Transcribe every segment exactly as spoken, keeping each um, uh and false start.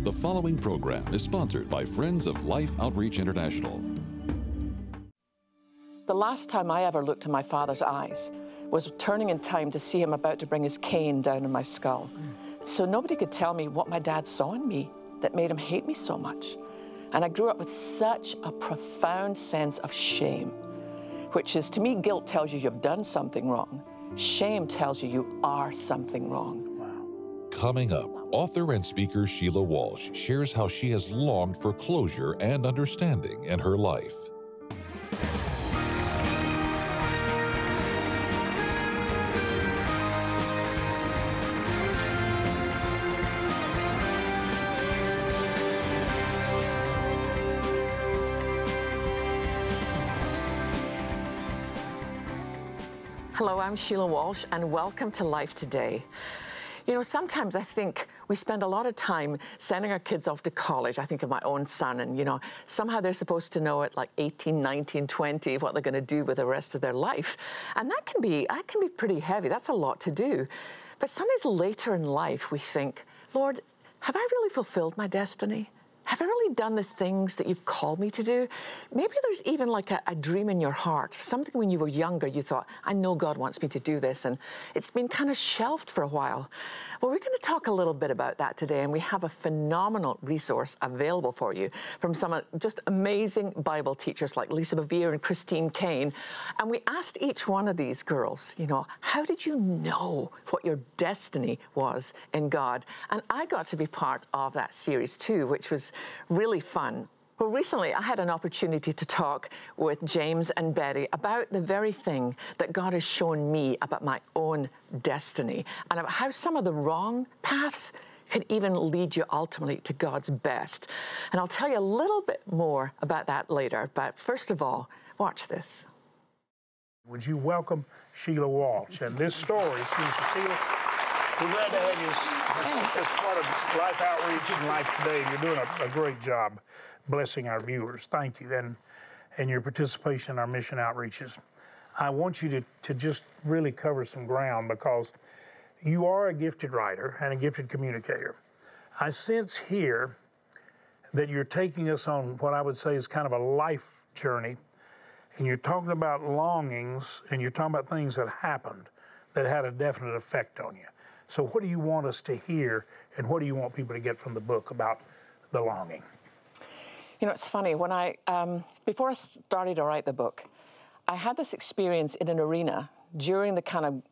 The following program is sponsored by Friends of Life Outreach International. The last time I ever looked in my father's eyes was turning in time to see him about to bring his cane down on my skull. So nobody could tell me what my dad saw in me that made him hate me so much. And I grew up with such a profound sense of shame, which is, to me, guilt tells you you've done something wrong. Shame tells you you are something wrong. Coming up, author and speaker Sheila Walsh shares how she has longed for closure and understanding in her life. Hello, I'm Sheila Walsh, and welcome to Life Today. You know, sometimes I think we spend a lot of time sending our kids off to college. I think of my own son, and, you know, somehow they're supposed to know at like eighteen, nineteen, twenty what they're going to do with the rest of their life. And that can be, that can be pretty heavy. That's a lot to do. But sometimes later in life, we think, Lord, have I really fulfilled my destiny? Have I really done the things that you've called me to do? Maybe there's even like a, a dream in your heart, something when you were younger you thought, I know God wants me to do this, and it's been kind of shelved for a while. Well, we're going to talk a little bit about that today, and we have a phenomenal resource available for you from some just amazing Bible teachers like Lisa Bevere and Christine Kane. And we asked each one of these girls, you know, how did you know what your destiny was in God? And I got to be part of that series too, which was really fun. Well, recently I had an opportunity to talk with James and Betty about the very thing that God has shown me about my own destiny, and about how some of the wrong paths can even lead you ultimately to God's best. And I'll tell you a little bit more about that later, but first of all, watch this. Would you welcome Sheila Walsh? And this story, Sheila, we're glad to have you as, as part of Life Outreach and Life Today. You're doing a, a great job blessing our viewers. Thank you. And and your participation in our mission outreaches. I want you to, to just really cover some ground, because you are a gifted writer and a gifted communicator. I sense here that you're taking us on what I would say is kind of a life journey, and you're talking about longings, and you're talking about things that happened that had a definite effect on you. So what do you want us to hear, and what do you want people to get from the book about the longing? You know, it's funny, when I, um, before I started to write the book, I had this experience in an arena during the kind of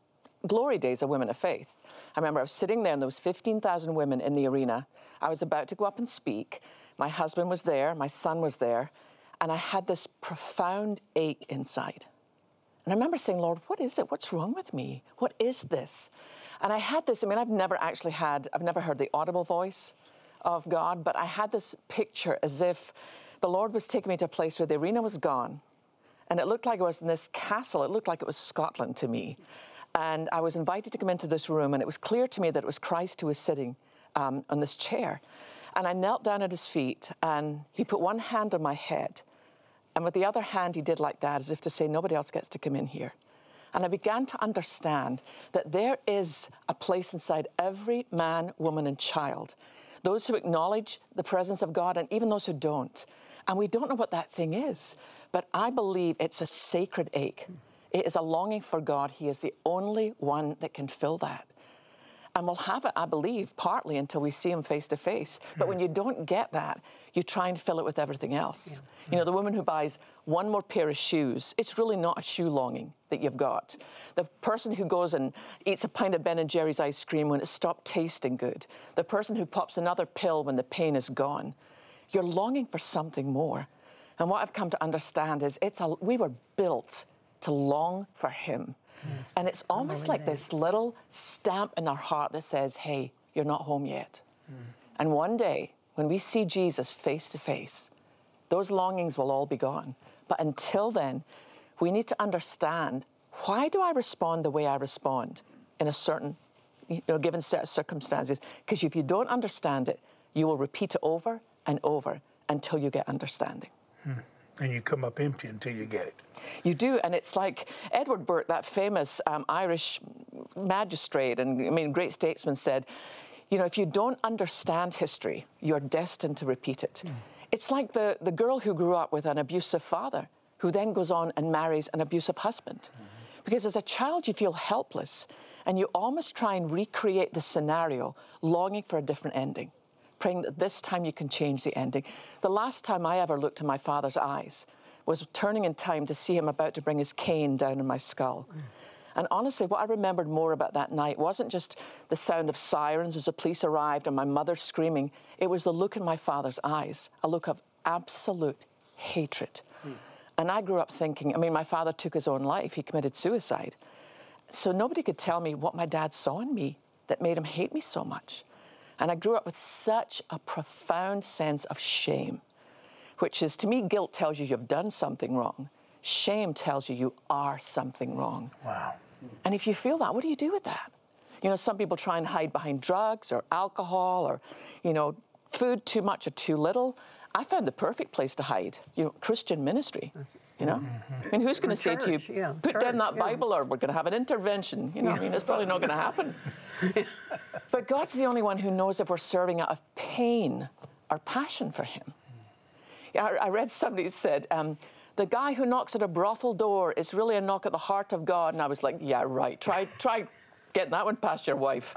glory days of Women of Faith. I remember I was sitting there, and there was fifteen thousand women in the arena. I was about to go up and speak. My husband was there, my son was there, and I had this profound ache inside. And I remember saying, Lord, what is it? What's wrong with me? What is this? And I had this, I mean, I've never actually had, I've never heard the audible voice of God, but I had this picture as if the Lord was taking me to a place where the arena was gone, and it looked like it was in this castle. It looked like it was Scotland to me. And I was invited to come into this room, and it was clear to me that it was Christ who was sitting um, on this chair. And I knelt down at his feet, and he put one hand on my head, and with the other hand he did like that, as if to say, nobody else gets to come in here. And I began to understand that there is a place inside every man, woman, and child, those who acknowledge the presence of God and even those who don't. And we don't know what that thing is, but I believe it's a sacred ache. It is a longing for God. He is the only one that can fill that. And we'll have it, I believe, partly until we see him face to face. But when you don't get that, you try and fill it with everything else. Yeah. You know, the woman who buys one more pair of shoes, it's really not a shoe longing that you've got. The person who goes and eats a pint of Ben and Jerry's ice cream when it stopped tasting good. The person who pops another pill when the pain is gone. You're longing for something more. And what I've come to understand is it's a, we were built to long for him. Yes. And it's almost like this little stamp in our heart that says, hey, you're not home yet. Mm. And one day, when we see Jesus face to face, those longings will all be gone. But until then, we need to understand, why do I respond the way I respond in a certain, you know, given set of circumstances? Because if you don't understand it, you will repeat it over and over until you get understanding. Hmm. And you come up empty until you get it. You do, and it's like Edward Burke, that famous um, Irish magistrate and, I mean, great statesman, said, you know, if you don't understand history, you're destined to repeat it. Mm. It's like the, the girl who grew up with an abusive father, who then goes on and marries an abusive husband. Mm-hmm. Because as a child, you feel helpless, and you almost try and recreate the scenario, longing for a different ending, praying that this time you can change the ending. The last time I ever looked in my father's eyes was turning in time to see him about to bring his cane down on my skull. Mm. And honestly, what I remembered more about that night wasn't just the sound of sirens as the police arrived and my mother screaming. It was the look in my father's eyes, a look of absolute hatred. Mm. And I grew up thinking, I mean, my father took his own life. He committed suicide. So nobody could tell me what my dad saw in me that made him hate me so much. And I grew up with such a profound sense of shame, which is, to me, guilt tells you you've done something wrong. Shame tells you you are something wrong. Wow. And if you feel that, what do you do with that? You know, some people try and hide behind drugs or alcohol or, you know, food too much or too little. I found the perfect place to hide, you know, Christian ministry, you know? Mm-hmm. I mean, who's going to say to you, yeah, put church, down that yeah. Bible or we're going to have an intervention? You know, yeah. I mean, it's probably not going to happen. But God's the only one who knows if we're serving out of pain or passion for him. Yeah, I, I read somebody said, um, the guy who knocks at a brothel door is really a knock at the heart of God. And I was like, yeah, right. Try, try getting that one past your wife.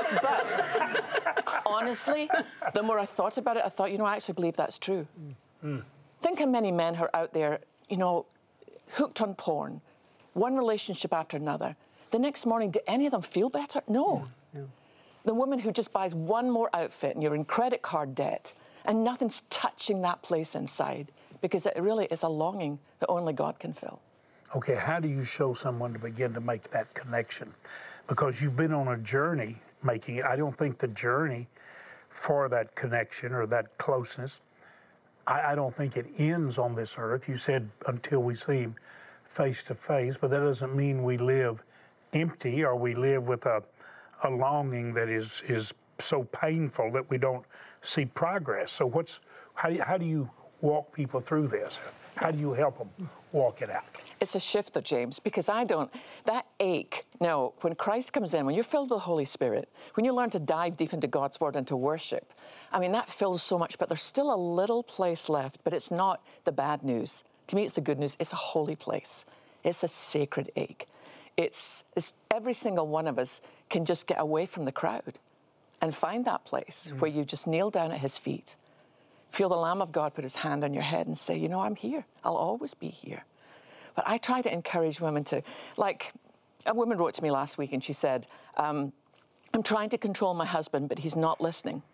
But honestly, the more I thought about it, I thought, you know, I actually believe that's true. Mm. Think how many men are out there, you know, hooked on porn, one relationship after another. The next morning, do any of them feel better? No. Yeah. Yeah. The woman who just buys one more outfit and you're in credit card debt and nothing's touching that place inside, because it really is a longing that only God can fill. Okay, how do you show someone to begin to make that connection? Because you've been on a journey making it. I don't think the journey for that connection or that closeness, I, I don't think it ends on this earth. You said until we see him face to face, but that doesn't mean we live empty or we live with a, a longing that is, is so painful that we don't see progress. So what's how do you, how do you walk people through this? How do you help them walk it out? It's a shift, though, James, because I don't, that ache, no, when Christ comes in, when you're filled with the Holy Spirit, when you learn to dive deep into God's Word and to worship, I mean, that fills so much, but there's still a little place left, but it's not the bad news. To me, it's the good news. It's a holy place. It's a sacred ache. It's, it's every single one of us can just get away from the crowd and find that place mm. where you just kneel down at his feet, feel the Lamb of God put his hand on your head and say, you know, I'm here. I'll always be here. But I try to encourage women to, like, a woman wrote to me last week and she said, um, I'm trying to control my husband, but he's not listening.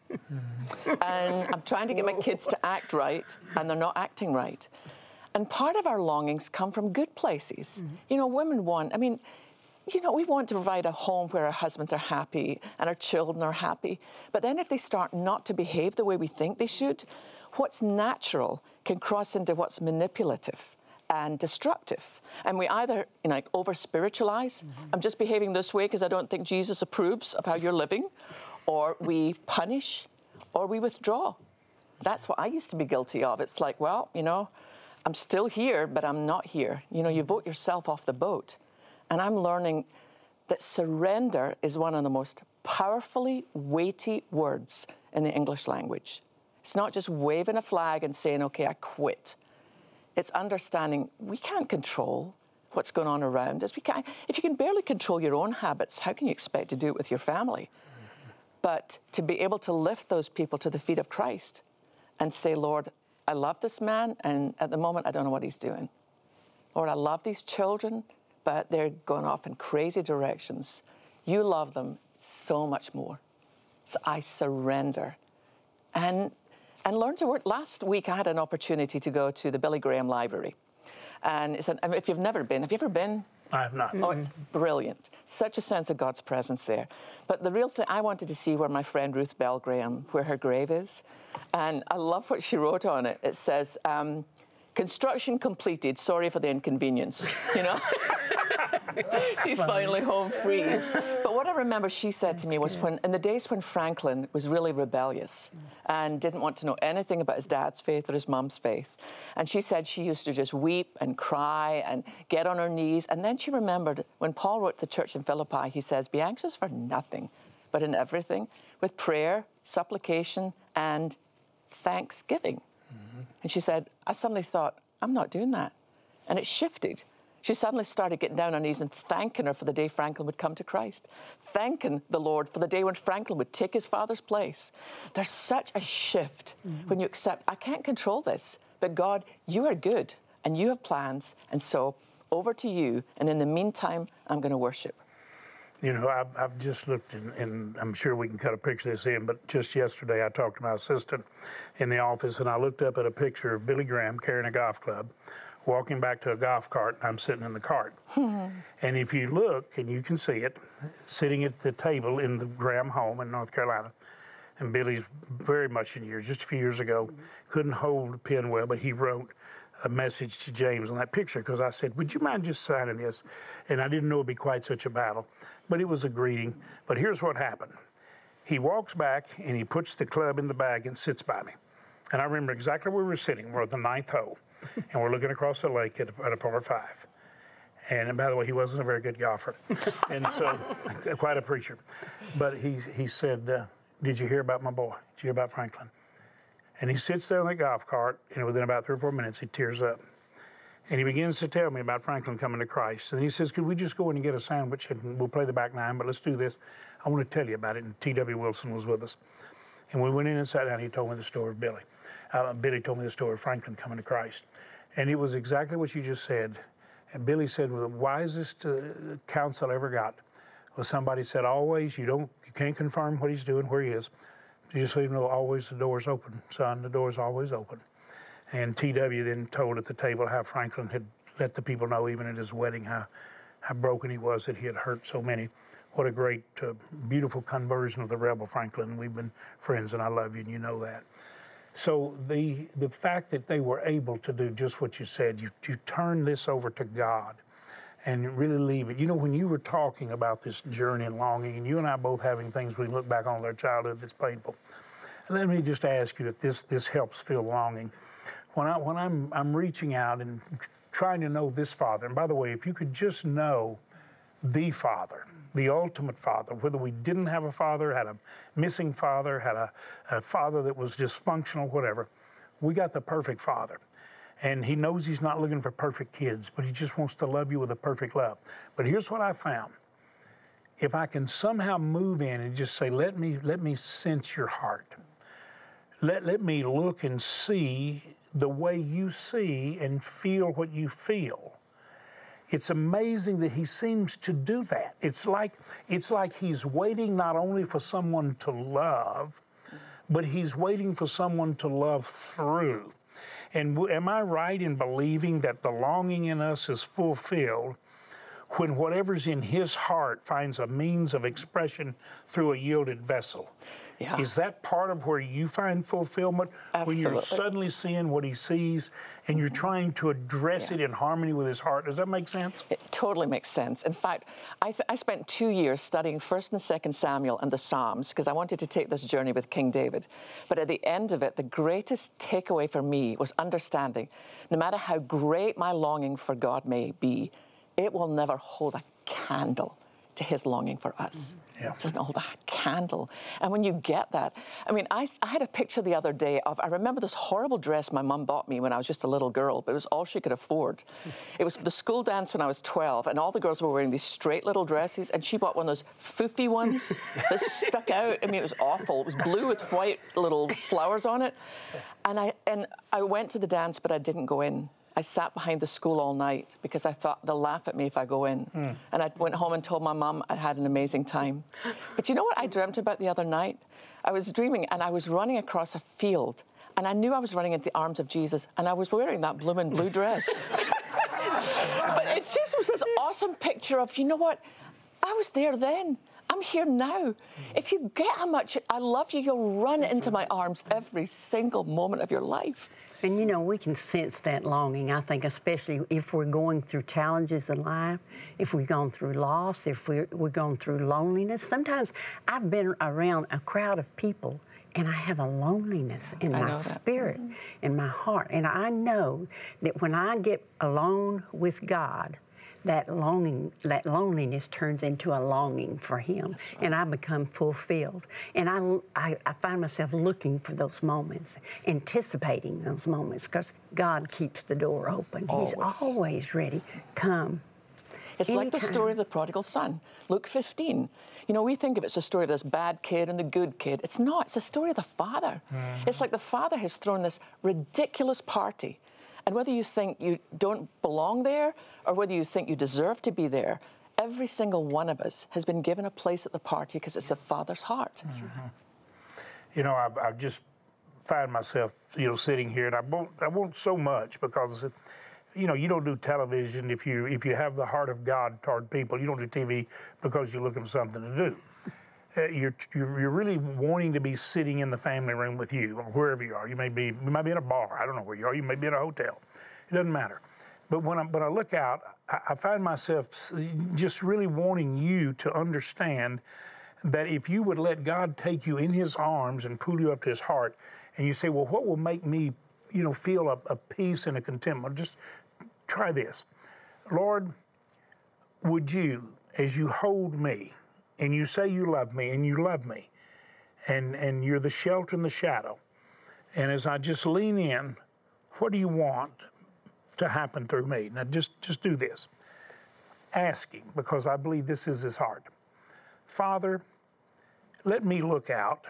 And I'm trying to get my kids to act right, and they're not acting right. And part of our longings come from good places. Mm-hmm. You know, women want, I mean, you know, we want to provide a home where our husbands are happy and our children are happy. But then if they start not to behave the way we think they should, what's natural can cross into what's manipulative and destructive. And we either, you know, like over-spiritualize, mm-hmm. I'm just behaving this way because I don't think Jesus approves of how you're living, or we punish, or we withdraw. That's what I used to be guilty of. It's like, well, you know, I'm still here, but I'm not here. You know, you vote yourself off the boat. And I'm learning that surrender is one of the most powerfully weighty words in the English language. It's not just waving a flag and saying, okay, I quit. It's understanding we can't control what's going on around us. We can't. If you can barely control your own habits, how can you expect to do it with your family? Mm-hmm. But to be able to lift those people to the feet of Christ and say, Lord, I love this man, and at the moment, I don't know what he's doing. Lord, I love these children, but they're going off in crazy directions. You love them so much more. So I surrender. And and learn to work. Last week, I had an opportunity to go to the Billy Graham Library. And it's an, I mean, if you've never been, have you ever been? I have not. Oh, it's brilliant. Such a sense of God's presence there. But the real thing, I wanted to see where my friend Ruth Bell Graham, where her grave is. And I love what she wrote on it. It says, um, construction completed, sorry for the inconvenience, you know? She's finally home free. But what I remember she said to me was when, in the days when Franklin was really rebellious and didn't want to know anything about his dad's faith or his mum's faith, and she said she used to just weep and cry and get on her knees. And then she remembered when Paul wrote to the church in Philippi, he says, be anxious for nothing, but in everything, with prayer, supplication, and thanksgiving. Mm-hmm. And she said, I suddenly thought, I'm not doing that. And it shifted. She suddenly started getting down on her knees and thanking her for the day Franklin would come to Christ, thanking the Lord for the day when Franklin would take his father's place. There's such a shift mm-hmm. when you accept, I can't control this, but God, you are good and you have plans, and so over to you, and in the meantime, I'm going to worship. You know, I've, I've just looked, in, and I'm sure we can cut a picture of this in, but just yesterday I talked to my assistant in the office, and I looked up at a picture of Billy Graham carrying a golf club, walking back to a golf cart, and I'm sitting in the cart. And if you look, and you can see it, sitting at the table in the Graham home in North Carolina, and Billy's very much in years, just a few years ago, couldn't hold a pen well, but he wrote a message to James on that picture, because I said, would you mind just signing this? And I didn't know it'd be quite such a battle, but it was a greeting. But here's what happened. He walks back and he puts the club in the bag and sits by me. And I remember exactly where we were sitting. We're at the ninth hole, and we're looking across the lake at a, at a par five. And, and by the way, he wasn't a very good golfer, and so quite a preacher. But he he said, uh, did you hear about my boy? Did you hear about Franklin? And he sits there in the golf cart, and within about three or four minutes, he tears up. And he begins to tell me about Franklin coming to Christ. And he says, could we just go in and get a sandwich, and we'll play the back nine, but let's do this. I want to tell you about it. And T W Wilson was with us. And we went in and sat down, and he told me the story of Billy. Uh, Billy told me the story of Franklin coming to Christ. And it was exactly what you just said. And Billy said, well, the wisest uh, counsel I ever got was somebody said, always, you don't, you can't confirm what he's doing, where he is. You just let him know always the door's open, son, the door's always open. And T W then told at the table how Franklin had let the people know, even at his wedding, how, how broken he was, that he had hurt so many. What a great, uh, beautiful conversion of the rebel Franklin. We've been friends, and I love you, and you know that. So the the fact that they were able to do just what you said, you, you turn this over to God and really leave it. You know, when you were talking about this journey and longing, and you and I both having things we look back on their childhood that's painful, let me just ask you if this this helps fill longing. When I when I'm I'm reaching out and trying to know this Father, and by the way, if you could just know the Father, the ultimate Father, whether we didn't have a father, had a missing father, had a, a father that was dysfunctional, whatever, we got the perfect Father. And he knows he's not looking for perfect kids, but he just wants to love you with a perfect love. But here's what I found. If I can somehow move in and just say, let me let me sense your heart. Let, let me look and see the way you see and feel what you feel. It's amazing that he seems to do that. It's like, it's like he's waiting not only for someone to love, but he's waiting for someone to love through. And w- am I right in believing that the longing in us is fulfilled when whatever's in his heart finds a means of expression through a yielded vessel? Yeah. Is that part of where you find fulfillment? Absolutely. When you're suddenly seeing what he sees and you're trying to address yeah. it in harmony with his heart? Does that make sense? It totally makes sense. In fact, I, th- I spent two years studying First and Second Samuel and the Psalms because I wanted to take this journey with King David. But at the end of it, the greatest takeaway for me was understanding, no matter how great my longing for God may be, it will never hold a candle to his longing for us. Mm-hmm. Yeah. It doesn't hold a candle. And when you get that, I mean, I, I had a picture the other day of, I remember this horrible dress my mum bought me when I was just a little girl, but it was all she could afford. It was for the school dance when I was twelve, and all the girls were wearing these straight little dresses, and she bought one of those foofy ones that stuck out. I mean, it was awful. It was blue with white little flowers on it. And I, and I went to the dance, but I didn't go in. I sat behind the school all night because I thought they'll laugh at me if I go in. Mm. And I went home and told my mum I'd had an amazing time. But you know what I dreamt about the other night? I was dreaming and I was running across a field and I knew I was running into the arms of Jesus and I was wearing that bloomin' blue dress. But it just was this awesome picture of, you know what? I was there then. I'm here now. If you get how much I love you, you'll run into my arms every single moment of your life. And, you know, we can sense that longing, I think, especially if we're going through challenges in life, if we've gone through loss, if we're, we're going through loneliness. Sometimes I've been around a crowd of people and I have a loneliness in my spirit, in my heart. And I know that when I get alone with God, that longing, that loneliness turns into a longing for Him, right. And I become fulfilled. And I, I, I find myself looking for those moments, anticipating those moments, because God keeps the door open. Always. He's always ready. Come. It's Anytime. Like the story of the prodigal son, Luke fifteen. You know, we think of it as a story of this bad kid and the good kid. It's not. It's a story of the father. Mm-hmm. It's like the father has thrown this ridiculous party. And whether you think you don't belong there or whether you think you deserve to be there, every single one of us has been given a place at the party because it's the Father's heart. Mm-hmm. You know, I, I just find myself, you know, sitting here, and I won't, I won't so much because, you know, you don't do television if you if you have the heart of God toward people. You don't do T V because you're looking for something to do. Uh, you're, you're you're really wanting to be sitting in the family room with you, or wherever you are. You may be you might be in a bar. I don't know where you are. You may be in a hotel. It doesn't matter. But when I when I look out, I, I find myself just really wanting you to understand that if you would let God take you in His arms and pull you up to His heart, and you say, well, what will make me, you know, feel a, a peace and a contentment? Just try this. Lord, would you, as you hold me, and you say you love me, and you love me, and, and you're the shelter and the shadow, and as I just lean in, what do you want to happen through me? Now just, just do this. Asking, because I believe this is His heart. Father, let me look out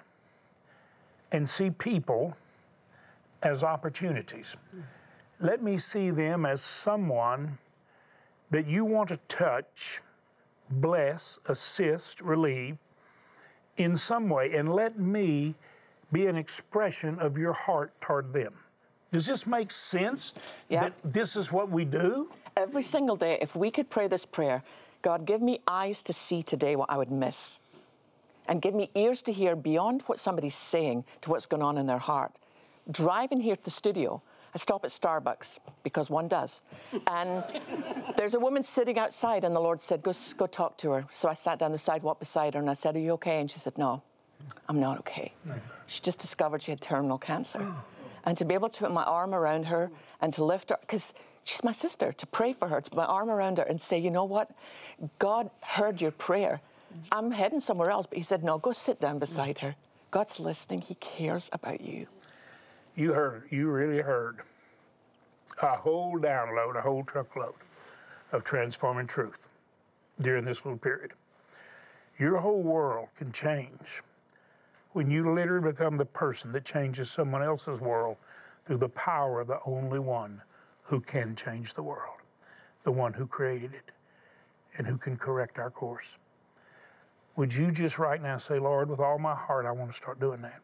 and see people as opportunities. Let me see them as someone that you want to touch, bless, assist, relieve in some way, and let me be an expression of your heart toward them. Does this make sense? Yeah. That this is what we do? Every single day, if we could pray this prayer, God, give me eyes to see today what I would miss. And give me ears to hear beyond what somebody's saying to what's going on in their heart. Driving here to the studio, I stop at Starbucks, because one does. And there's a woman sitting outside, and the Lord said, go, go talk to her. So I sat down the sidewalk beside her, and I said, are you okay? And she said, no, I'm not okay. No. She just discovered she had terminal cancer. Oh. And to be able to put my arm around her and to lift her, because she's my sister, to pray for her, to put my arm around her and say, you know what? God heard your prayer. I'm heading somewhere else, but He said, no, go sit down beside her. God's listening. He cares about you. You heard, you really heard a whole download, a whole truckload of transforming truth during this little period. Your whole world can change when you literally become the person that changes someone else's world through the power of the only one who can change the world, the one who created it and who can correct our course. Would you just right now say, Lord, with all my heart, I want to start doing that?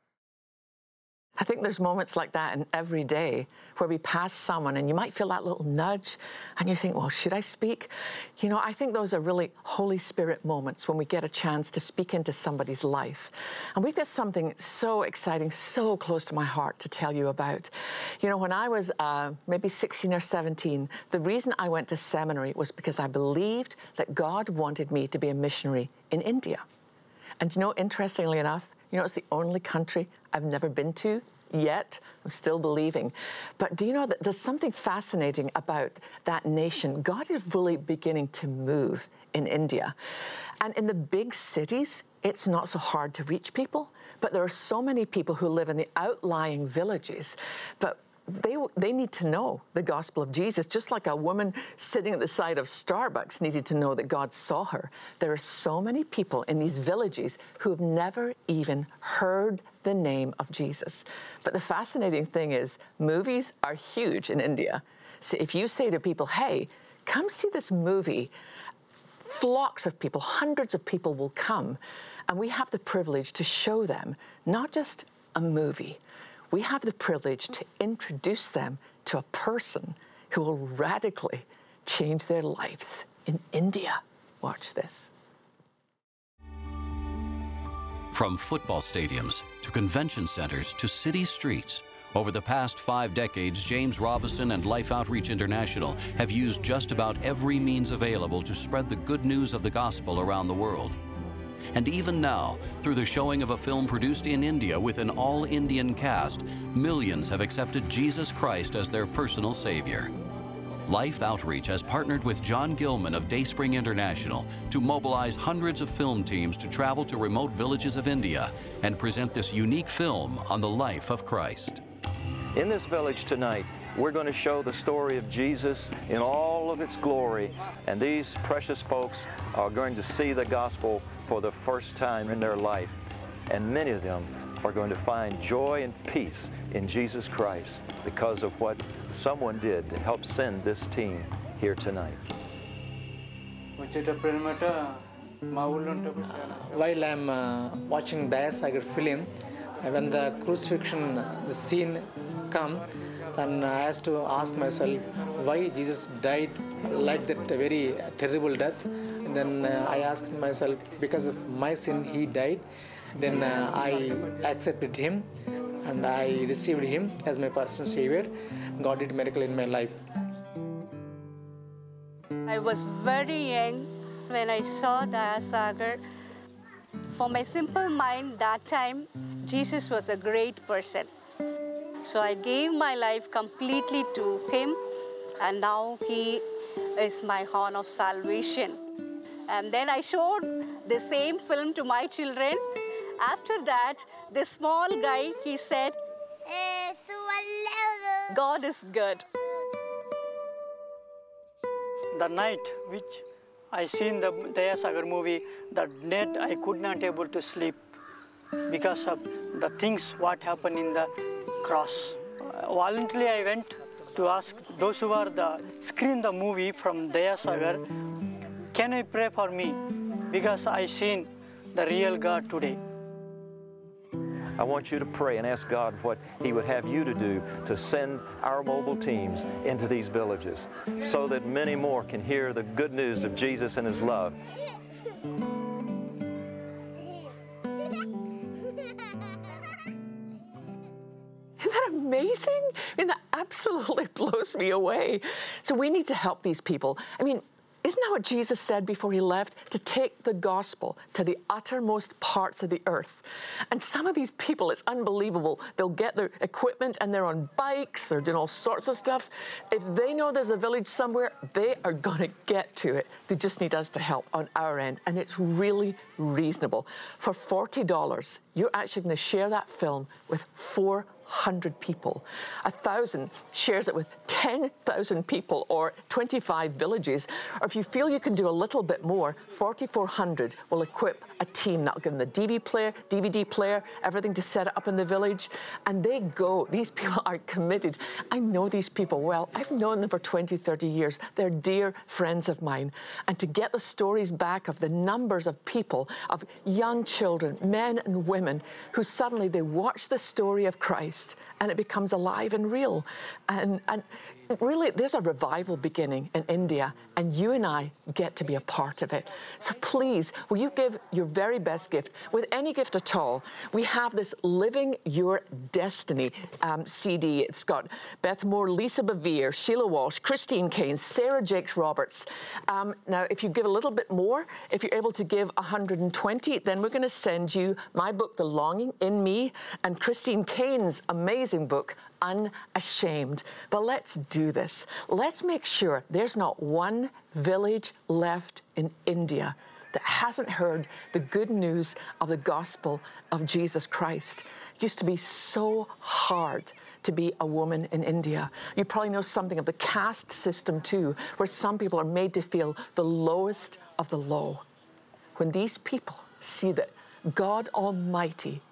I think there's moments like that in every day where we pass someone and you might feel that little nudge and you think, well, should I speak? You know, I think those are really Holy Spirit moments when we get a chance to speak into somebody's life. And we've got something so exciting, so close to my heart to tell you about. You know, when I was uh, maybe sixteen or seventeen, the reason I went to seminary was because I believed that God wanted me to be a missionary in India. And you know, interestingly enough, you know, it's the only country I've never been to yet. I'm still believing. But do you know that there's something fascinating about that nation? God is really beginning to move in India. And in the big cities, it's not so hard to reach people. But there are so many people who live in the outlying villages. But They, they need to know the gospel of Jesus, just like a woman sitting at the side of Starbucks needed to know that God saw her. There are so many people in these villages who have never even heard the name of Jesus. But the fascinating thing is, movies are huge in India. So if you say to people, hey, come see this movie, flocks of people, hundreds of people will come. And we have the privilege to show them not just a movie. We have the privilege to introduce them to a person who will radically change their lives in India. Watch this. From football stadiums to convention centers to city streets, over the past five decades, James Robison and Life Outreach International have used just about every means available to spread the good news of the gospel around the world. And even now, through the showing of a film produced in India with an all-Indian cast, millions have accepted Jesus Christ as their personal Savior. Life Outreach has partnered with John Gilman of Dayspring International to mobilize hundreds of film teams to travel to remote villages of India and present this unique film on the life of Christ. In this village tonight, we're going to show the story of Jesus in all of its glory, and these precious folks are going to see the gospel for the first time in their life, and many of them are going to find joy and peace in Jesus Christ because of what someone did to help send this team here tonight. While I'm uh, watching Daya Sagar film, when the crucifixion, the scene come, then I have to ask myself why Jesus died like that very terrible death. And then uh, I asked myself, because of my sin he died. Then uh, I accepted him and I received him as my personal savior. God did a miracle in my life. I was very young when I saw Daya Sagar. For my simple mind that time, Jesus was a great person. So I gave my life completely to him, and now he is my horn of salvation. And then I showed the same film to my children. After that, this small guy, he said, God is good. The night which I seen the Daya Sagar movie, that night I could not able to sleep because of the things what happened in the cross. Uh, voluntarily I went to ask those who are the screen the movie from Daya Sagar, can I pray for me? Because I seen the real God today. I want you to pray and ask God what He would have you to do to send our mobile teams into these villages so that many more can hear the good news of Jesus and His love. Isn't that amazing? I mean, that absolutely blows me away. So we need to help these people. I mean, isn't that what Jesus said before he left? To take the gospel to the uttermost parts of the earth. And some of these people, it's unbelievable. They'll get their equipment and they're on bikes, they're doing all sorts of stuff. If they know there's a village somewhere, they are going to get to it. They just need us to help on our end. And it's really reasonable. For forty dollars, you're actually going to share that film with four hundred people. A thousand shares it with ten thousand people or twenty-five villages. Or if you feel you can do a little bit more, forty-four hundred will equip a team that'll give them the D V D player, D V D player, everything to set it up in the village. And they go. These people are committed. I know these people well. I've known them for twenty, thirty years. They're dear friends of mine. And to get the stories back of the numbers of people, of young children, men and women, who suddenly they watch the story of Christ and it becomes alive and real. And, and really, there's a revival beginning in India, and you and I get to be a part of it. So please, will you give your very best gift, with any gift at all? We have this Living Your Destiny um, C D. It's got Beth Moore, Lisa Bevere, Sheila Walsh, Christine Kane, Sarah Jakes Roberts. Um, now, if you give a little bit more, if you're able to give one hundred twenty, then we're going to send you my book, The Longing in Me, and Christine Kane's amazing book, Unashamed. But let's do this. Let's make sure there's not one village left in India that hasn't heard the good news of the gospel of Jesus Christ. It used to be so hard to be a woman in India. You probably know something of the caste system too, where some people are made to feel the lowest of the low. When these people see that God Almighty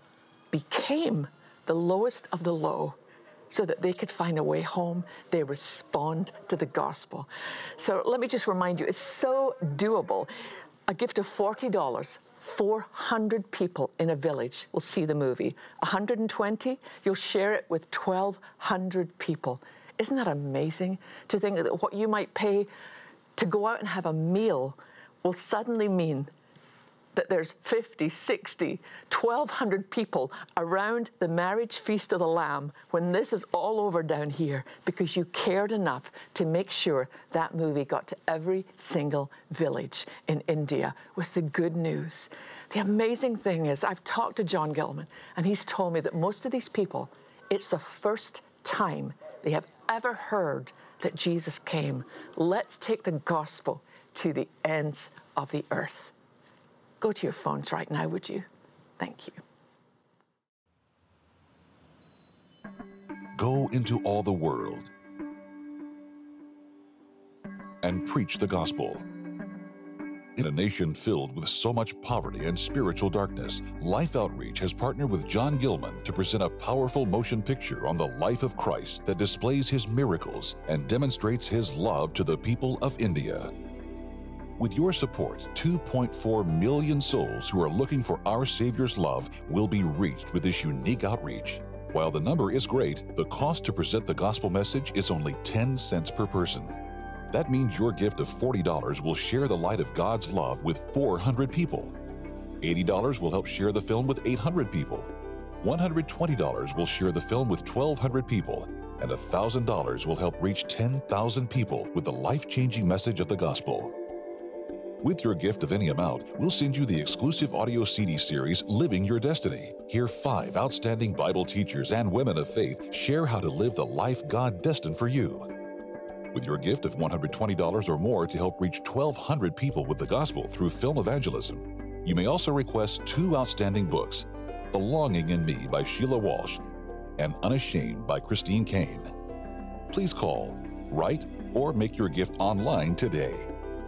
became the lowest of the low, so that they could find a way home, they respond to the gospel. So let me just remind you, it's so doable. A gift of forty dollars, four hundred people in a village will see the movie. one hundred twenty, you'll share it with twelve hundred people. Isn't that amazing to think that what you might pay to go out and have a meal will suddenly mean that there's fifty, sixty, twelve hundred people around the marriage feast of the Lamb when this is all over down here because you cared enough to make sure that movie got to every single village in India with the good news. The amazing thing is, I've talked to John Gilman, and he's told me that most of these people, it's the first time they have ever heard that Jesus came. Let's take the gospel to the ends of the earth. Go to your phones right now, would you? Thank you. Go into all the world and preach the gospel. In a nation filled with so much poverty and spiritual darkness, Life Outreach has partnered with John Gilman to present a powerful motion picture on the life of Christ that displays his miracles and demonstrates his love to the people of India. With your support, two point four million souls who are looking for our Savior's love will be reached with this unique outreach. While the number is great, the cost to present the gospel message is only ten cents per person. That means your gift of forty dollars will share the light of God's love with four hundred people. eighty dollars will help share the film with eight hundred people. one hundred twenty dollars will share the film with twelve hundred people. And one thousand dollars will help reach ten thousand people with the life-changing message of the gospel. With your gift of any amount, we'll send you the exclusive audio C D series, Living Your Destiny. Hear five outstanding Bible teachers and women of faith share how to live the life God destined for you. With your gift of one hundred twenty dollars or more to help reach twelve hundred people with the gospel through film evangelism, you may also request two outstanding books, The Longing in Me by Sheila Walsh and Unashamed by Christine Caine. Please call, write, or make your gift online today.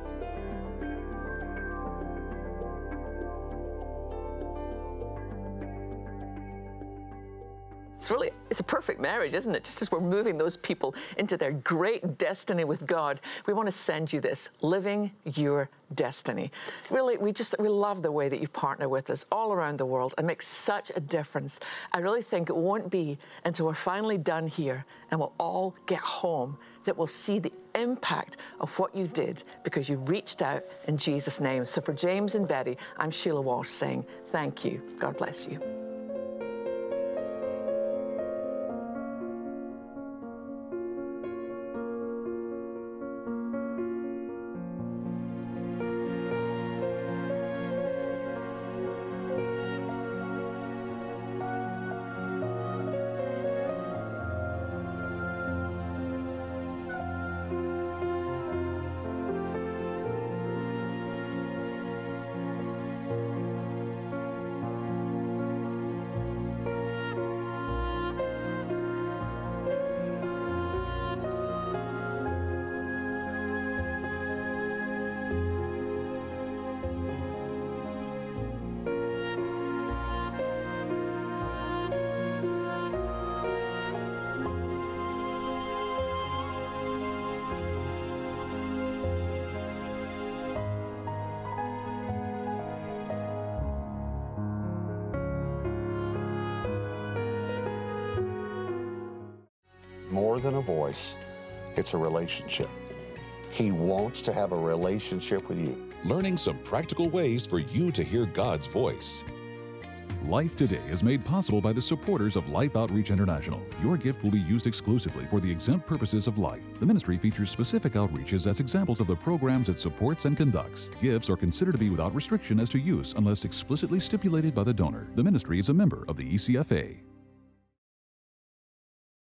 It's really, it's a perfect marriage, isn't it? Just as we're moving those people into their great destiny with God, we want to send you this, Living Your Destiny. Really, we just, we love the way that you partner with us all around the world and make such a difference. I really think it won't be until we're finally done here and we'll all get home that we'll see the impact of what you did because you reached out in Jesus' name. So for James and Betty, I'm Sheila Walsh saying thank you. God bless you. More than a voice, it's a relationship. He wants to have a relationship with you. Learning some practical ways for you to hear God's voice. Life Today is made possible by the supporters of Life Outreach International. Your gift will be used exclusively for the exempt purposes of life. The ministry features specific outreaches as examples of the programs it supports and conducts. Gifts are considered to be without restriction as to use unless explicitly stipulated by the donor. The ministry is a member of the E C F A.